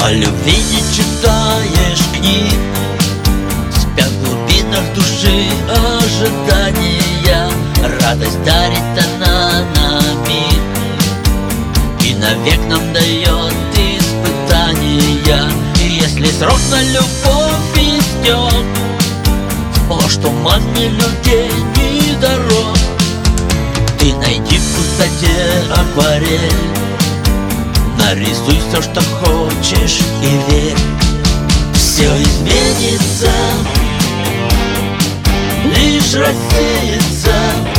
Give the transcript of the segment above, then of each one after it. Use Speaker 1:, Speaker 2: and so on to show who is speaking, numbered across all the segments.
Speaker 1: О любви не читаешь книг, спят в глубинах души ожидания. Радость дарит она на миг и навек нам дает испытания. И если срок на любовь истек, сплошь туман ни людей, ни дорог, ты найди в пустоте акварель, нарисуй все, что хочешь, и верь, все изменится, лишь рассеется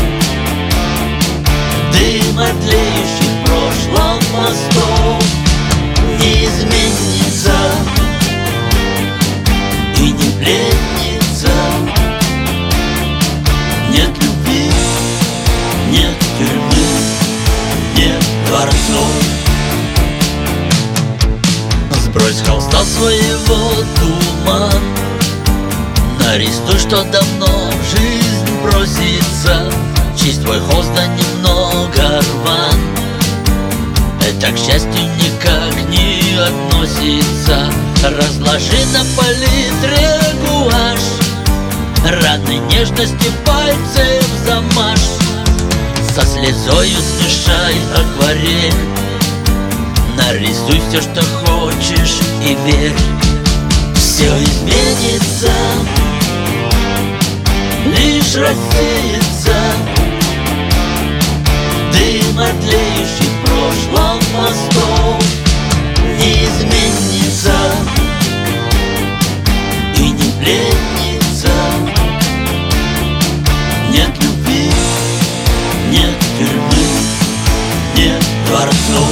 Speaker 1: дым от тлеющих в прошлом мостов. Не изменится и не пленница. Нет любви, нет тюрьмы, нет дворцов. Сбрось с холста своего туман, нарисуй, что давно в жизнь просится. Чисть твой холст, да немного рван, это к счастью никак не относится. Разложи на палитре гуашь, раны нежности пальцем замажь, со слезою смешай акварель, нарисуй все, что хочешь, и верь, все изменится, лишь рассеется дым от тлеющих в прошлом мостов. Не изменится и не пленница. Нет любви, нет тюрьмы, нет дворцов.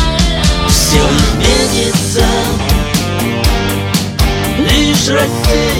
Speaker 1: Все изменится, лишь рассеется